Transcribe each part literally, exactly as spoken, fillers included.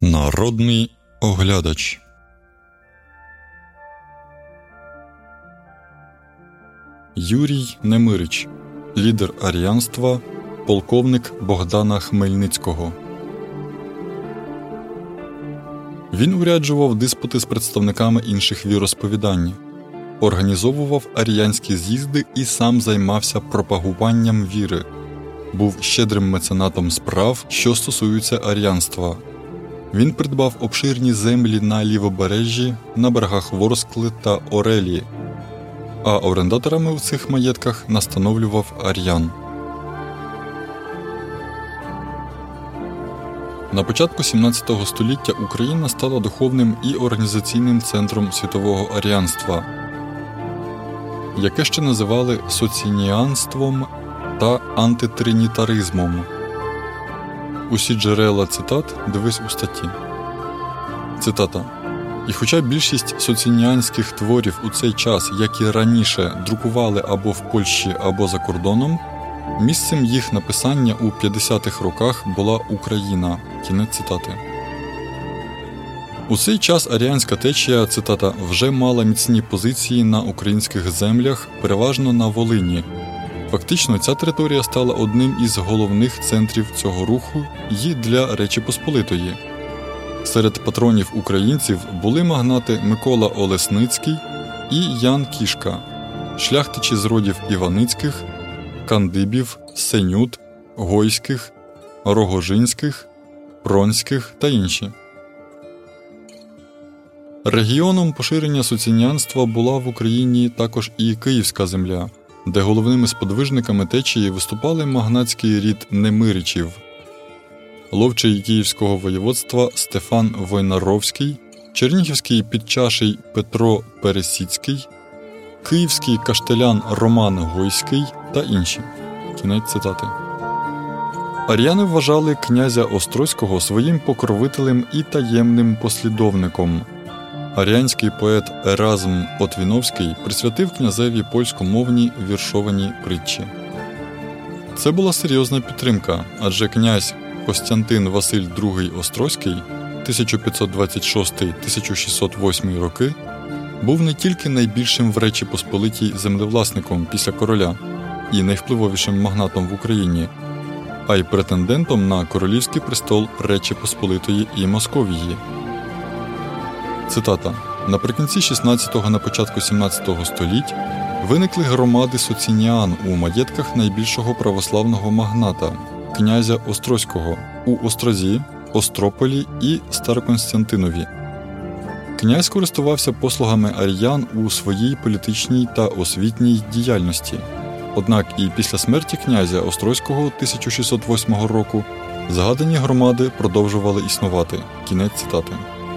Народний оглядач. Юрій Немирич, лідер аріанства, полковник Богдана Хмельницького. Він уряджував диспути з представниками інших віросповідань, організовував аріанські з'їзди і сам займався пропагуванням віри. Був щедрим меценатом справ, що стосуються аріанства. Він придбав обширні землі на лівобережжі, на берегах Ворскли та Орелі, а орендаторами у цих маєтках настановлював ар'ян. На початку сімнадцятого століття Україна стала духовним і організаційним центром світового аріанства, яке ще називали соцініанством та антитринітаризмом. Усі джерела цитат дивись у статті. Цитата. «І хоча більшість соцініанських творів у цей час, як і раніше, друкували або в Польщі, або за кордоном, місцем їх написання у п'ятдесятих роках була Україна». Кінець цитати. У цей час аріанська течія, цитата, «вже мала міцні позиції на українських землях, переважно на Волині». Фактично, ця територія стала одним із головних центрів цього руху і для Речі Посполитої. Серед патронів українців були магнати Микола Олесницький і Ян Кішка, шляхтичі з родів Іваницьких, Кандибів, Сенют, Гойських, Рогожинських, Пронських та інші. Регіоном поширення соцініанства була в Україні також і Київська земля, де головними сподвижниками течії виступали магнатський рід Немиричів. Ловчий Київського воєводства Стефан Войнаровський, чернігівський підчаший Петро Пересіцький, київський каштелян Роман Гойський та інші. Кінець цитати. Аріани вважали князя Острозького своїм покровителем і таємним послідовником. Аріанський поет Еразм Отвіновський присвятив князеві польськомовні віршовані притчі. Це була серйозна підтримка, адже князь Костянтин Василь другий Острозький тисяча п'ятсот двадцять шостий - тисяча шістсот восьмий роки був не тільки найбільшим в Речі Посполитій землевласником після короля і найвпливовішим магнатом в Україні, а й претендентом на королівський престол Речі Посполитої і Московії. Цитата. «Наприкінці шістнадцятого – на початку сімнадцятого століть виникли громади соцініан у маєтках найбільшого православного магната – князя Острозького у Острозі, Острополі і Староконстянтинові. Князь користувався послугами аріян у своїй політичній та освітній діяльності. Однак і після смерті князя Острозького тисяча шістсот восьмого року згадані громади продовжували існувати». Кінець цитати.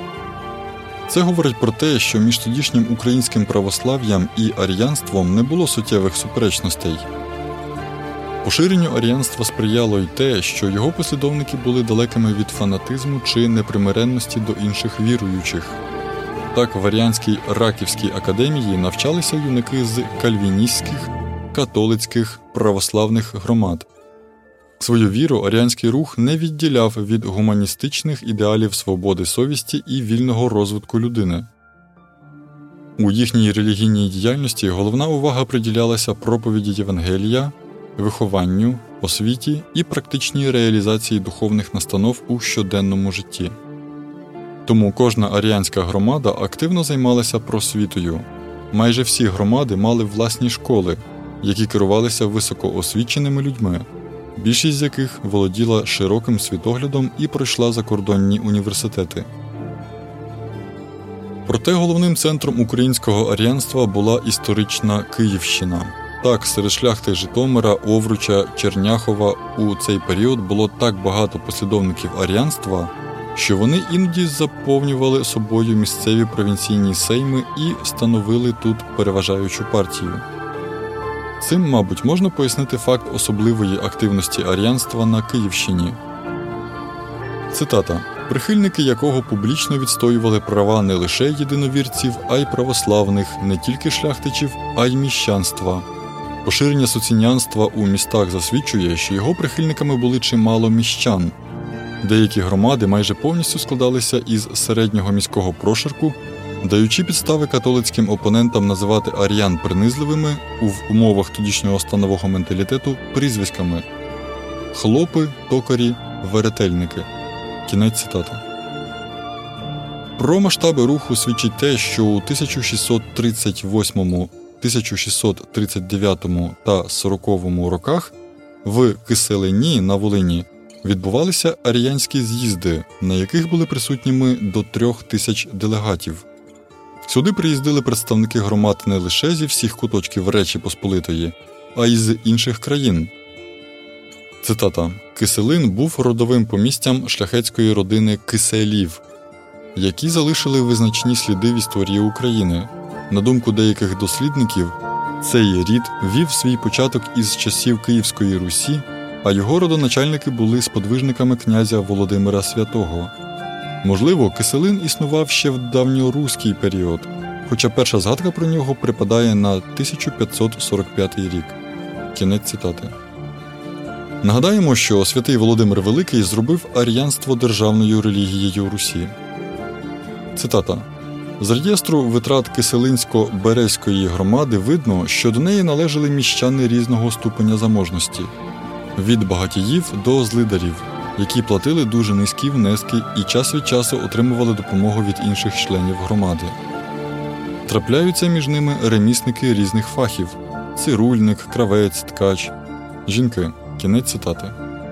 Це говорить про те, що між тодішнім українським православ'ям і аріанством не було суттєвих суперечностей. Поширенню аріанства сприяло й те, що його послідовники були далекими від фанатизму чи непримиренності до інших віруючих. Так, в Аріанській Раківській академії навчалися юнаки з кальвіністських, католицьких, православних громад. Свою віру аріанський рух не відділяв від гуманістичних ідеалів свободи совісті і вільного розвитку людини. У їхній релігійній діяльності головна увага приділялася проповіді Євангелія, вихованню, освіті і практичній реалізації духовних настанов у щоденному житті. Тому кожна аріанська громада активно займалася просвітою. Майже всі громади мали власні школи, які керувалися високоосвіченими людьми, більшість з яких володіла широким світоглядом і пройшла закордонні університети. Проте головним центром українського аріанства була історична Київщина. Так, серед шляхти Житомира, Овруча, Черняхова у цей період було так багато послідовників аріанства, що вони іноді заповнювали собою місцеві провінційні сейми і становили тут переважаючу партію. Цим, мабуть, можна пояснити факт особливої активності аріанства на Київщині. Цитата. «Прихильники якого публічно відстоювали права не лише єдиновірців, а й православних, не тільки шляхтичів, а й міщанства. Поширення соцініанства у містах засвідчує, що його прихильниками були чимало міщан. Деякі громади майже повністю складалися із середнього міського прошарку, даючи підстави католицьким опонентам називати ар'ян принизливими у умовах тодішнього станового менталітету прізвиськами хлопи, токарі, веретельники. Кінець цитати. Про масштаби руху свідчить те, що у тисяча шістсот тридцять восьмому, тисяча шістсот тридцять дев'ятому та сороковому роках в Киселині на Волині відбувалися аріянські з'їзди, на яких були присутніми до трьох тисяч делегатів. Сюди приїздили представники громад не лише зі всіх куточків Речі Посполитої, а й з інших країн. Цитата. «Киселин був родовим помістям шляхетської родини Киселів, які залишили визначні сліди в історії України. На думку деяких дослідників, цей рід вів свій початок із часів Київської Русі, а його родоначальники були сподвижниками князя Володимира Святого. Можливо, Киселин існував ще в давньоруський період, хоча перша згадка про нього припадає на тисяча п'ятсот сорок п'ятий рік». Кінець цитати. Нагадаємо, що святий Володимир Великий зробив аріянство державною релігією Русі. Цитата. «З реєстру витрат Киселинсько-Березької громади видно, що до неї належали міщани різного ступеня заможності – від багатіїв до злидарів, які платили дуже низькі внески і час від часу отримували допомогу від інших членів громади. Трапляються між ними ремісники різних фахів – цирульник, кравець, ткач, жінки». Кінець цитати.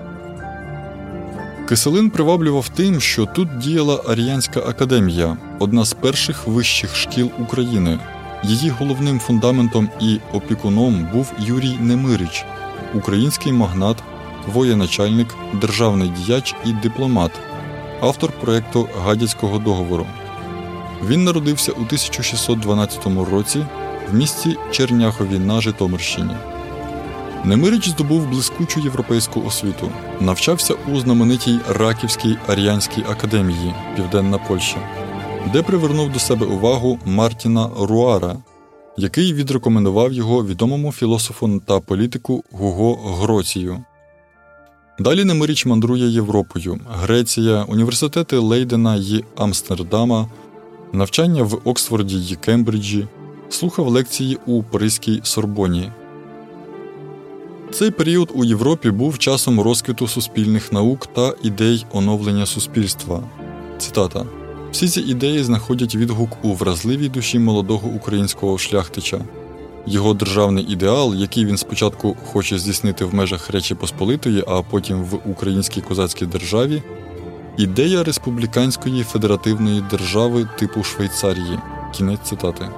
Киселин приваблював тим, що тут діяла Аріянська академія, одна з перших вищих шкіл України. Її головним фундаментом і опікуном був Юрій Немирич, український магнат, воєначальник, державний діяч і дипломат, автор проєкту Гадяцького договору. Він народився у тисяча шістсот дванадцятому році в місті Черняхові на Житомирщині. Немирич здобув блискучу європейську освіту, навчався у знаменитій Раківській Аріянській академії, Південна Польща, де привернув до себе увагу Мартіна Руара, який відрекомендував його відомому філософу та політику Гуго Гроцію. Далі Немирич мандрує Європою, Греція, університети Лейдена й Амстердама, навчання в Оксфорді й Кембриджі, слухав лекції у Паризькій Сорбоні. Цей період у Європі був часом розквіту суспільних наук та ідей оновлення суспільства. Цитата. «Всі ці ідеї знаходять відгук у вразливій душі молодого українського шляхтича. Його державний ідеал, який він спочатку хоче здійснити в межах Речі Посполитої, а потім в українській козацькій державі – ідея республіканської федеративної держави типу Швейцарії». Кінець цитати.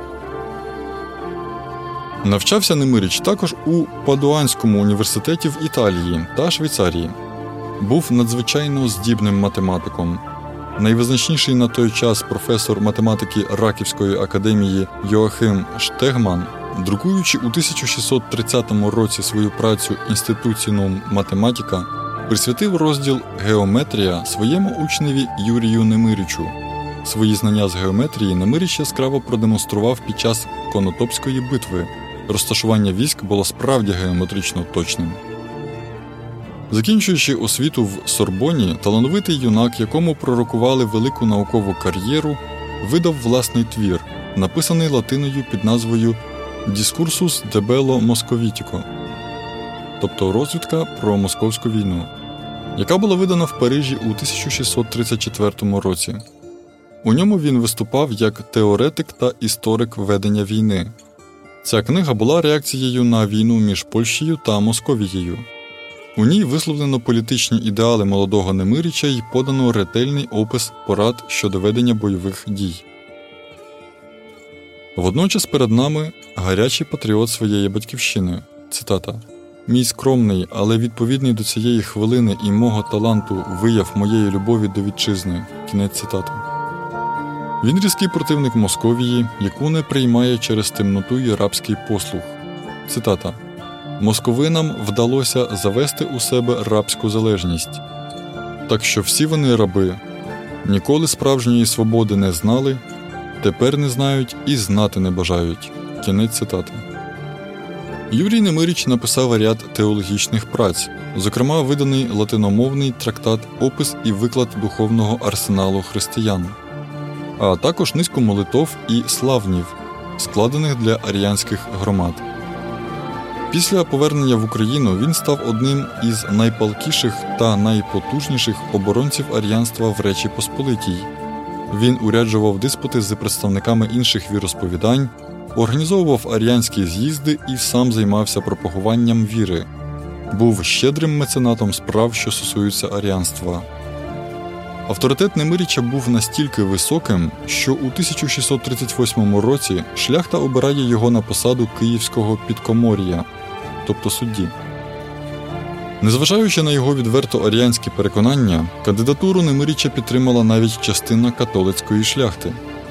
Навчався Немирич також у Падуанському університеті в Італії та Швейцарії. Був надзвичайно здібним математиком. Найвизначніший на той час професор математики Раківської академії Йоахим Штегман, друкуючи у тисяча шістсот тридцятому році свою працю «Інституціонум математика», присвятив розділ «Геометрія» своєму учневі Юрію Немиричу. Свої знання з геометрії Немирич яскраво продемонстрував під час Конотопської битви. Розташування військ було справді геометрично точним. Закінчуючи освіту в Сорбоні, талановитий юнак, якому пророкували велику наукову кар'єру, видав власний твір, написаний латиною під назвою «Discursus de bello Moscovitico», тобто розвідка про московську війну, яка була видана в Парижі у тисяча шістсот тридцять четвертому році. У ньому він виступав як теоретик та історик ведення війни. Ця книга була реакцією на війну між Польщею та Московією. У ній висловлено політичні ідеали молодого Немирича й подано ретельний опис порад щодо ведення бойових дій. Водночас перед нами гарячий патріот своєї батьківщини. Цитата. «Мій скромний, але відповідний до цієї хвилини і мого таланту вияв моєї любові до вітчизни». Кінець цитати. Він різкий противник Московії, яку не приймає через темноту й рабський послуг. Цитата. «Московинам вдалося завести у себе рабську залежність. Так що всі вони раби, ніколи справжньої свободи не знали, тепер не знають і знати не бажають». Кінець цитати. Юрій Немиріч написав ряд теологічних праць, зокрема виданий латиномовний трактат «Опис і виклад духовного арсеналу християн», а також низку молитов і славнів, складених для аріанських громад. Після повернення в Україну він став одним із найпалкіших та найпотужніших оборонців аріанства в Речі Посполитій. Він уряджував диспути з представниками інших віросповідань, організовував аріанські з'їзди і сам займався пропагуванням віри. Був щедрим меценатом справ, що стосуються аріанства. Авторитет Немиріча був настільки високим, що у тисяча шістсот тридцять восьмому році шляхта обирає його на посаду київського підкомор'я, тобто судді. Незважаючи на його відверто аріанські переконання, кандидатуру Немиріча підтримала навіть частина католицької шляхти.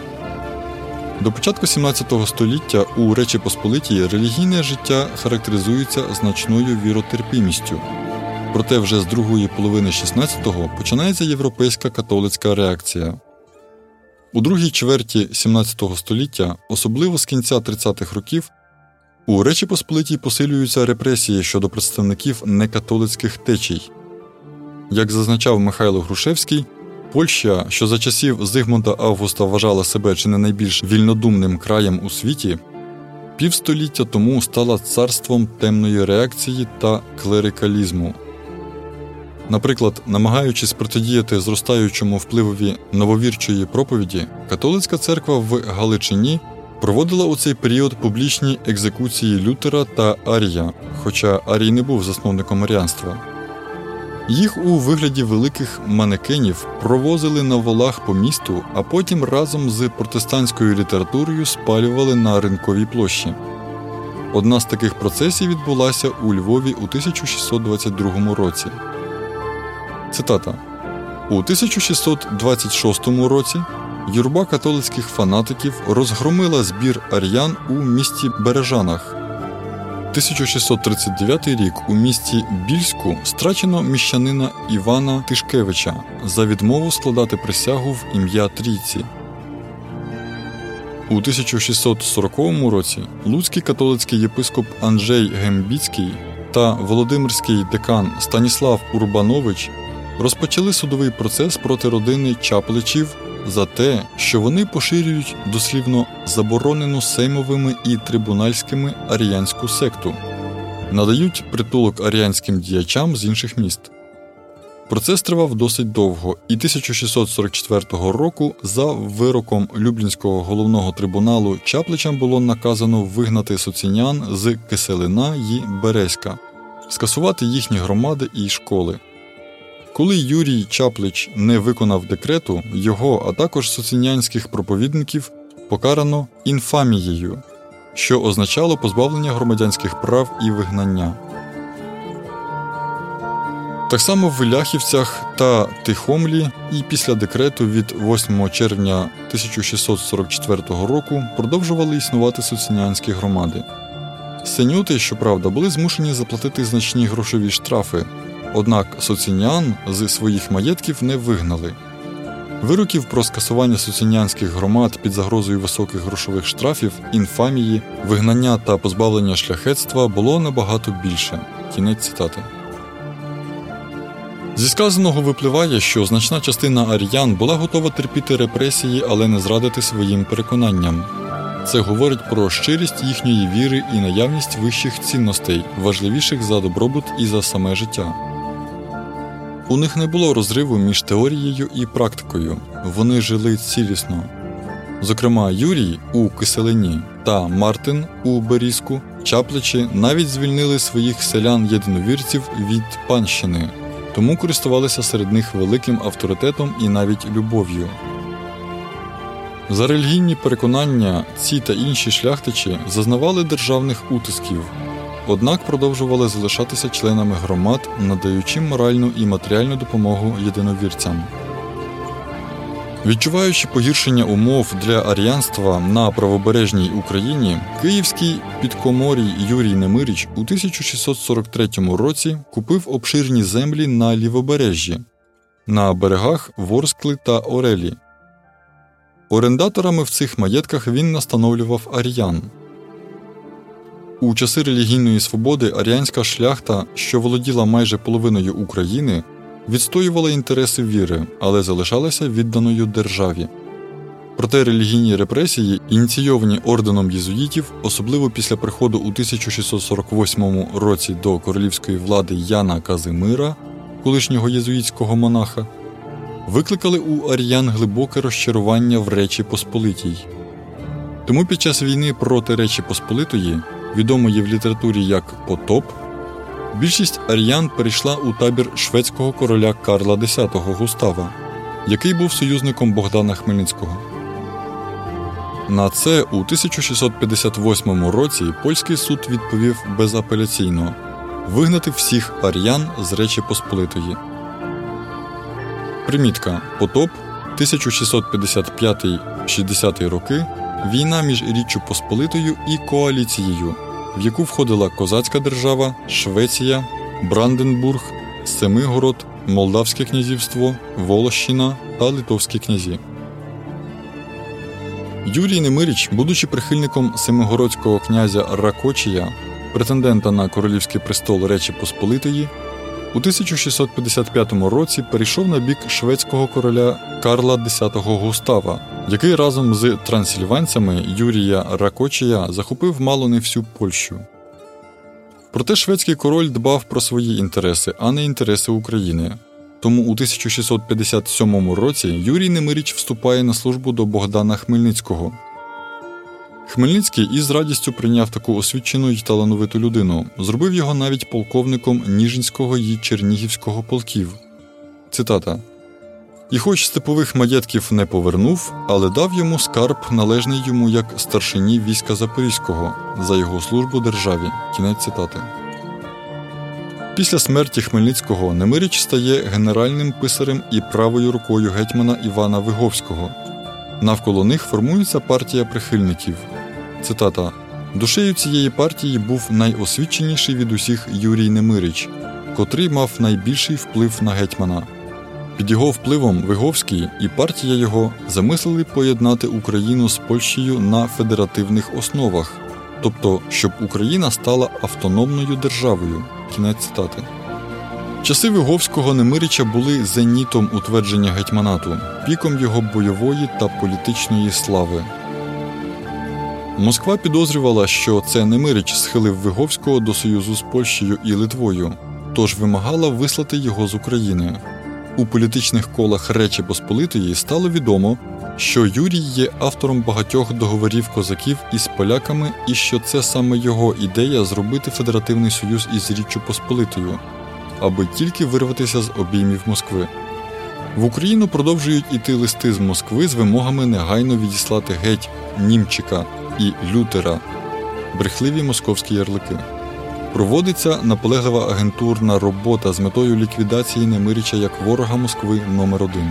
До початку сімнадцятого століття у Речі Посполитій релігійне життя характеризується значною віротерпімістю. Проте вже з другої половини шістнадцятого починається європейська католицька реакція. У другій чверті сімнадцятого століття, особливо з кінця тридцятих років, у Речі Посполитій посилюються репресії щодо представників некатолицьких течій. Як зазначав Михайло Грушевський, Польща, що за часів Зигмунда Августа вважала себе чи не найбільш вільнодумним краєм у світі, півстоліття тому стала царством темної реакції та клерикалізму. Наприклад, намагаючись протидіяти зростаючому впливові нововірчої проповіді, католицька церква в Галичині проводила у цей період публічні екзекуції Лютера та Арія, хоча Арій не був засновником аріанства. Їх у вигляді великих манекенів провозили на волах по місту, а потім разом з протестантською літературою спалювали на Ринковій площі. Одна з таких процесій відбулася у Львові у тисяча шістсот двадцять другому році. Цитата. У тисяча шістсот двадцять шостому році юрба католицьких фанатиків розгромила збір ар'ян у місті Бережанах. тисяча шістсот тридцять дев'ятий рік у місті Більську страчено міщанина Івана Тишкевича за відмову складати присягу в ім'я Трійці. У тисяча шістсот сороковому році луцький католицький єпископ Анджей Гембіцький та володимирський декан Станіслав Урбанович розпочали судовий процес проти родини Чапличів за те, що вони поширюють дослівно заборонену сеймовими і трибунальськими аріанську секту, надають притулок аріанським діячам з інших міст. Процес тривав досить довго, і тисяча шістсот сорок четвертого року за вироком Люблінського головного трибуналу Чапличам було наказано вигнати соцінян з Киселина й Березька, скасувати їхні громади і школи. Коли Юрій Чаплич не виконав декрету, його, а також соцінянських проповідників покарано інфамією, що означало позбавлення громадянських прав і вигнання. Так само в Ляхівцях та Тихомлі і після декрету від восьмого червня тисяча шістсот сорок четвертого року продовжували існувати соцінянські громади. Сеньоти, щоправда, були змушені заплатити значні грошові штрафи, однак соцінян з своїх маєтків не вигнали. Вироків про скасування соцінянських громад під загрозою високих грошових штрафів, інфамії, вигнання та позбавлення шляхетства було набагато більше. Кінець цитати. Зі сказаного випливає, що значна частина аріян була готова терпіти репресії, але не зрадити своїм переконанням. Це говорить про щирість їхньої віри і наявність вищих цінностей, важливіших за добробут і за саме життя. У них не було розриву між теорією і практикою, вони жили цілісно. Зокрема, Юрій у Киселині та Мартин у Берізку, Чапличі навіть звільнили своїх селян-єдиновірців від панщини, тому користувалися серед них великим авторитетом і навіть любов'ю. За релігійні переконання ці та інші шляхтичі зазнавали державних утисків, однак продовжували залишатися членами громад, надаючи моральну і матеріальну допомогу єдиновірцям. Відчуваючи погіршення умов для аріанства на правобережній Україні, київський підкоморій Юрій Немиріч у тисяча шістсот сорок третьому році купив обширні землі на лівобережжі, на берегах Ворскли та Орелі. Орендаторами в цих маєтках він настановлював аріян. У часи релігійної свободи аріанська шляхта, що володіла майже половиною України, відстоювала інтереси віри, але залишалася відданою державі. Проте релігійні репресії, ініційовані орденом єзуїтів, особливо після приходу у тисяча шістсот сорок восьмому році до королівської влади Яна Казимира, колишнього єзуїтського монаха, викликали у аріян глибоке розчарування в Речі Посполитій. Тому під час війни проти Речі Посполитої, відомої в літературі як «потоп», більшість аріян перейшла у табір шведського короля Карла Десятого Густава, який був союзником Богдана Хмельницького. На це у тисяча шістсот п'ятдесят восьмому році польський суд відповів безапеляційно вигнати всіх аріян з Речі Посполитої. Примітка. Потоп, тисяча шістсот п'ятдесят п'ятий - шістдесятий роки, війна між Річчю Посполитою і коаліцією, в яку входила Козацька держава, Швеція, Бранденбург, Семигород, Молдавське князівство, Волощина та Литовські князі. Юрій Немиріч, будучи прихильником семигородського князя Ракочія, претендента на королівський престол Речі Посполитої, у тисяча шістсот п'ятдесят п'ятому році перейшов на бік шведського короля Карла Десятого Густава, який разом з трансильванцями Юрія Ракочія захопив мало не всю Польщу. Проте шведський король дбав про свої інтереси, а не інтереси України. Тому у тисяча шістсот п'ятдесят сьомому році Юрій Немиріч вступає на службу до Богдана Хмельницького. Хмельницький із радістю прийняв таку освічену й талановиту людину, зробив його навіть полковником Ніжинського й Чернігівського полків. Цитата. «І хоч степових маєтків не повернув, але дав йому скарб, належний йому як старшині війська Запорізького, за його службу державі». Кінець цитати. Після смерті Хмельницького Немиріч стає генеральним писарем і правою рукою гетьмана Івана Виговського. Навколо них формується партія прихильників. Цитата. «Душею цієї партії був найосвіченіший від усіх Юрій Немиріч, котрий мав найбільший вплив на гетьмана. Під його впливом Виговський і партія його замислили поєднати Україну з Польщею на федеративних основах, тобто, щоб Україна стала автономною державою». Кінець цитати. Часи Виговського Немиріча були зенітом утвердження гетьманату, піком його бойової та політичної слави. Москва підозрювала, що це Немиріч схилив Виговського до союзу з Польщею і Литвою, тож вимагала вислати його з України. У політичних колах Речі Посполитої стало відомо, що Юрій є автором багатьох договорів козаків із поляками і що це саме його ідея зробити федеративний союз із Річчю Посполитою, аби тільки вирватися з обіймів Москви. В Україну продовжують іти листи з Москви з вимогами негайно відіслати геть Німчика і Лютера, брехливі московські ярлики. Проводиться наполеглива агентурна робота з метою ліквідації Немиріча як ворога Москви номер один.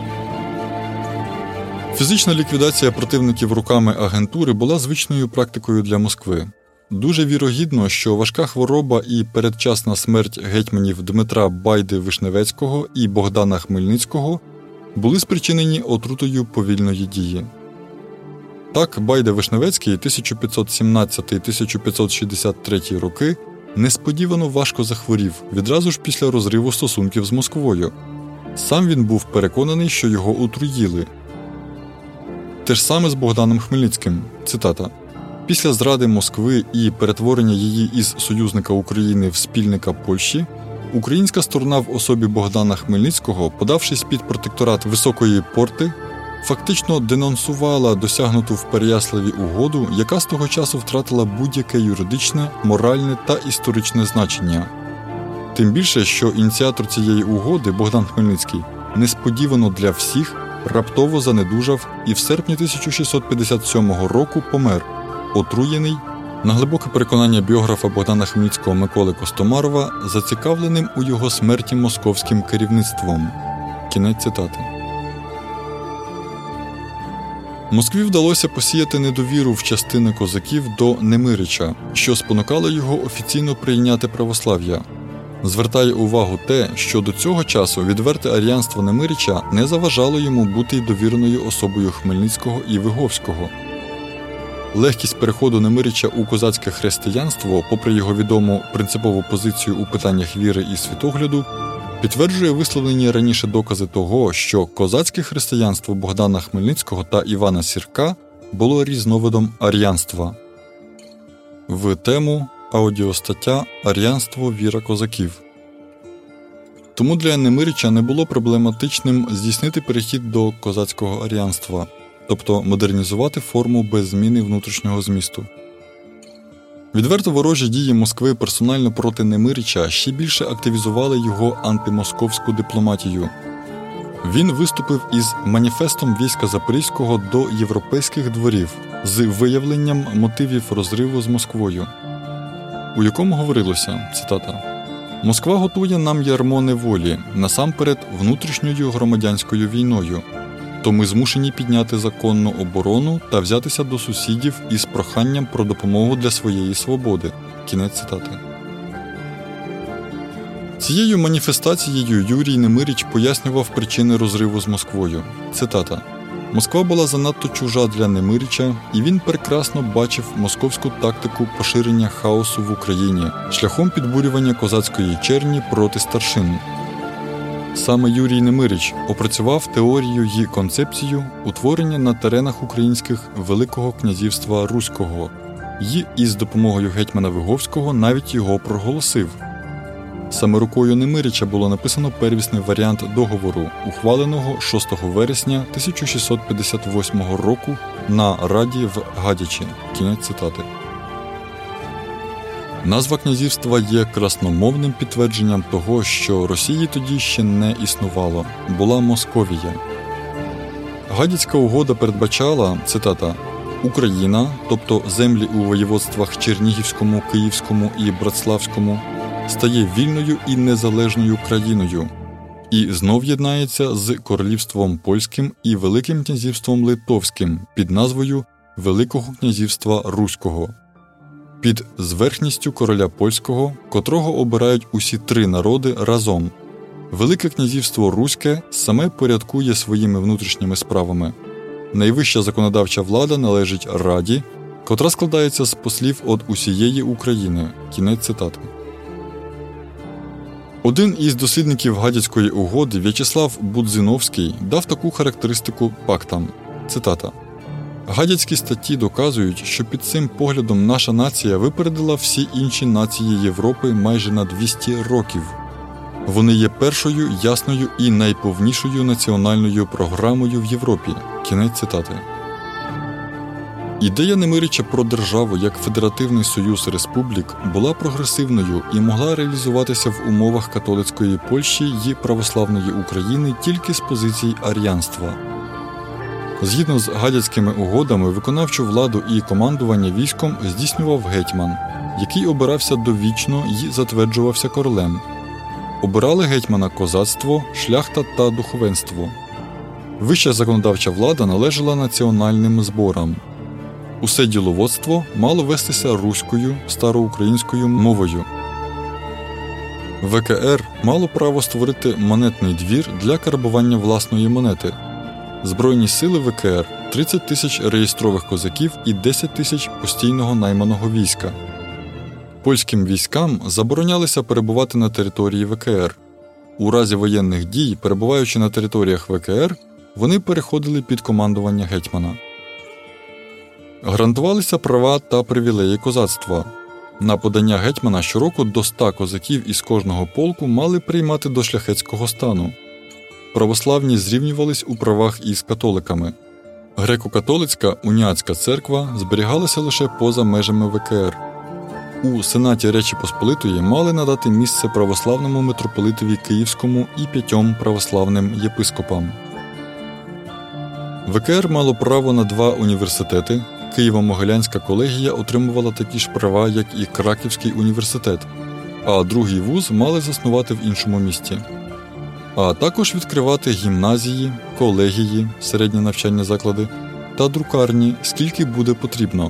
Фізична ліквідація противників руками агентури була звичною практикою для Москви. Дуже вірогідно, що важка хвороба і передчасна смерть гетьманів Дмитра Байди-Вишневецького і Богдана Хмельницького були спричинені отрутою повільної дії. Так, Байда-Вишневецький тисяча п'ятсот сімнадцятий - тисяча п'ятсот шістдесят третій роки несподівано важко захворів відразу ж після розриву стосунків з Москвою. Сам він був переконаний, що його отруїли. Те ж саме з Богданом Хмельницьким. Цитата. «Після зради Москви і перетворення її із союзника України в спільника Польщі, українська сторона в особі Богдана Хмельницького, подавшись під протекторат Високої Порти, фактично денонсувала досягнуту в Переяславі угоду, яка з того часу втратила будь-яке юридичне, моральне та історичне значення. Тим більше, що ініціатор цієї угоди, Богдан Хмельницький, несподівано для всіх раптово занедужав і в серпні тисяча шістсот п'ятдесят сьомого року помер, отруєний, на глибоке переконання біографа Богдана Хмельницького Миколи Костомарова, зацікавленим у його смерті московським керівництвом». Кінець цитати. Москві вдалося посіяти недовіру в частини козаків до Немирича, що спонукало його офіційно прийняти православ'я. Звертає увагу те, що до цього часу відверте аріянство Немирича не заважало йому бути й довіреною особою Хмельницького і Виговського. Легкість переходу Немирича у козацьке християнство, попри його відому принципову позицію у питаннях віри і світогляду, підтверджує висловлені раніше докази того, що козацьке християнство Богдана Хмельницького та Івана Сірка було різновидом аріанства. В тему аудіостаття «Аріанство. Віра козаків». Тому для Немирича не було проблематичним здійснити перехід до козацького аріанства, тобто модернізувати форму без зміни внутрішнього змісту. Відверто ворожі дії Москви персонально проти Немирича ще більше активізували його антимосковську дипломатію. Він виступив із маніфестом війська Запорізького до європейських дворів з виявленням мотивів розриву з Москвою, у якому говорилося, цитата, «Москва готує нам ярмо неволі, насамперед внутрішньою громадянською війною, то ми змушені підняти законну оборону та взятися до сусідів із проханням про допомогу для своєї свободи». Кінець цитати. Цією маніфестацією Юрій Немирич пояснював причини розриву з Москвою. Цитата. «Москва була занадто чужа для Немирича, і він прекрасно бачив московську тактику поширення хаосу в Україні шляхом підбурювання козацької черні проти старшин». Саме Юрій Немирич опрацював теорію й концепцію утворення на теренах українських Великого князівства Руського й із допомогою гетьмана Виговського навіть його проголосив. Саме рукою Немирича було написано первісний варіант договору, ухваленого шостого вересня тисяча шістсот п'ятдесят восьмого року на Раді в Гадячі. Кінець цитати. Назва князівства є красномовним підтвердженням того, що Росії тоді ще не існувало, була Московія. Гадяцька угода передбачала, цитата, «Україна, тобто землі у воєводствах Чернігівському, Київському і Братславському, стає вільною і незалежною країною і знов єднається з Королівством Польським і Великим князівством Литовським під назвою Великого князівства Руського, під зверхністю короля польського, котрого обирають усі три народи разом. Велике князівство Руське саме порядкує своїми внутрішніми справами. Найвища законодавча влада належить Раді, котра складається з послів від усієї України». Кінець цитати. Один із дослідників Гадяцької угоди, В'ячеслав Будзиновський, дав таку характеристику пактам. Цитата. «Гадяцькі статті доказують, що під цим поглядом наша нація випередила всі інші нації Європи майже на двісті років. Вони є першою ясною і найповнішою національною програмою в Європі». Кінець цитати. Ідея Немирича про державу як федеративний союз республік була прогресивною і могла реалізуватися в умовах католицької Польщі й православної України тільки з позицій аріанства. Згідно з Гадяцькими угодами, виконавчу владу і командування військом здійснював гетьман, який обирався довічно й затверджувався королем. Обирали гетьмана козацтво, шляхта та духовенство. Вища законодавча влада належала національним зборам. Усе діловодство мало вестися руською, староукраїнською мовою. ВКР мало право створити монетний двір для карбування власної монети. Збройні сили ВКР – тридцять тисяч реєстрових козаків і десять тисяч постійного найманого війська. Польським військам заборонялося перебувати на території ВКР. У разі воєнних дій, перебуваючи на територіях ВКР, вони переходили під командування гетьмана. Гарантувалися права та привілеї козацтва. На подання гетьмана щороку до ста козаків із кожного полку мали приймати до шляхетського стану. Православні зрівнювались у правах із католиками. Греко-католицька уніатська церква зберігалася лише поза межами ВКР. У Сенаті Речі Посполитої мали надати місце православному митрополитові Київському і п'ятьом православним єпископам. ВКР мало право на два університети. Києво-Могилянська колегія отримувала такі ж права, як і Краківський університет, а другий вуз мали заснувати в іншому місті. А також відкривати гімназії, колегії, середні навчальні заклади та друкарні, скільки буде потрібно.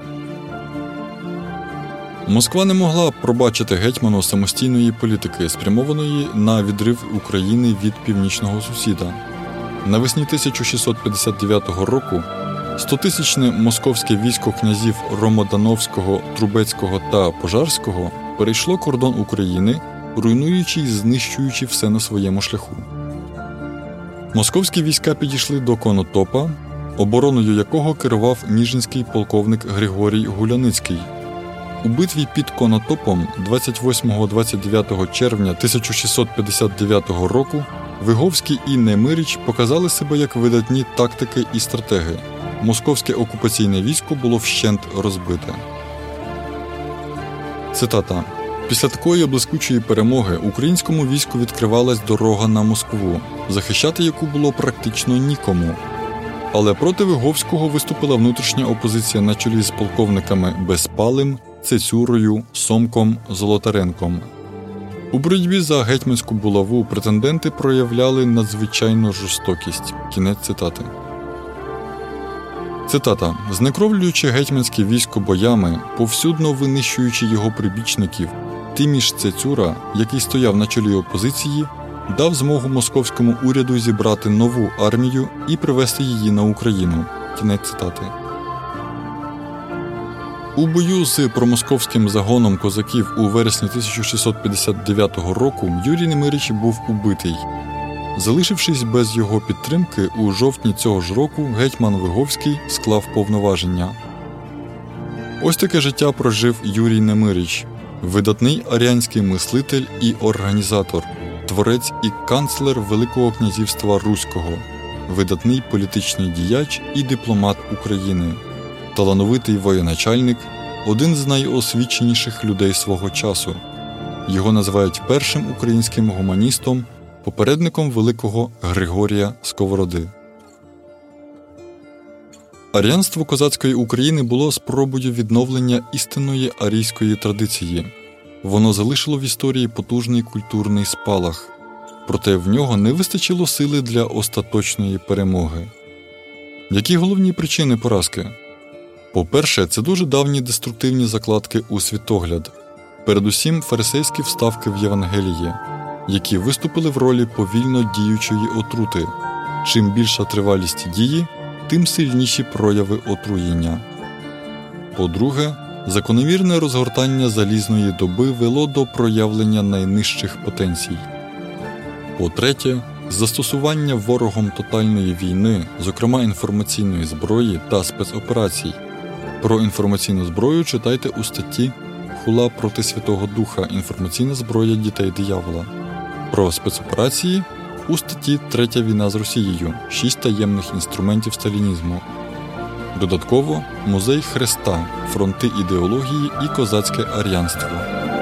Москва не могла пробачити гетьману самостійної політики, спрямованої на відрив України від північного сусіда. Навесні тисяча шістсот п'ятдесят дев'ятого року Стотисячне московське військо князів Ромодановського, Трубецького та Пожарського перейшло кордон України, руйнуючи і знищуючи все на своєму шляху. Московські війська підійшли до Конотопа, обороною якого керував ніжинський полковник Григорій Гуляницький. У битві під Конотопом двадцять восьмого - двадцять дев'ятого червня тисяча шістсот п'ятдесят дев'ятого року Виговський і Немирич показали себе як видатні тактики і стратеги. Московське окупаційне військо було вщент розбите. Цитата. «Після такої блискучої перемоги українському війську відкривалась дорога на Москву, захищати яку було практично нікому. Але проти Виговського виступила внутрішня опозиція на чолі з полковниками Безпалим, Цецюрою, Сомком, Золотаренком. У боротьбі за гетьманську булаву претенденти проявляли надзвичайну жорстокість». Кінець цитати. Цитата. «Знекровлюючи гетьманське військо боями, повсюдно винищуючи його прибічників, Тиміш Цецюра, який стояв на чолі опозиції, дав змогу московському уряду зібрати нову армію і привести її на Україну». Кінець цитати. У бою з промосковським загоном козаків у вересні тисяча шістсот п'ятдесят дев'ятого року Юрій Немирич був убитий. Залишившись без його підтримки, у жовтні цього ж року гетьман Виговський склав повноваження. Ось таке життя прожив Юрій Немирич, видатний аріанський мислитель і організатор, творець і канцлер Великого князівства Руського, видатний політичний діяч і дипломат України, талановитий воєначальник, один з найосвіченіших людей свого часу. Його називають першим українським гуманістом, попередником великого Григорія Сковороди. Аріанство козацької України було спробою відновлення істинної арійської традиції. Воно залишило в історії потужний культурний спалах, проте в нього не вистачило сили для остаточної перемоги. Які головні причини поразки? По-перше, це дуже давні деструктивні закладки у світогляд, передусім фарисейські вставки в Євангелії, які виступили в ролі повільно діючої отрути. Чим більша тривалість дії, тим сильніші прояви отруєння. По-друге, закономірне розгортання залізної доби вело до проявлення найнижчих потенцій. По-третє, застосування ворогом тотальної війни, зокрема інформаційної зброї та спецоперацій. Про інформаційну зброю читайте у статті «Хула проти Святого Духа. Інформаційна зброя дітей диявола». Про спецоперації у статті «Третя війна з Росією. Шість таємних інструментів сталінізму». Додатково «Музей Хреста. Фронти ідеології і козацьке аріанство».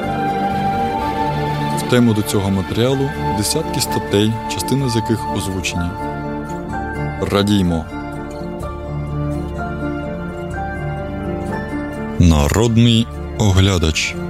В тему до цього матеріалу десятки статей, частини з яких озвучені. Радіймо! Народний оглядач.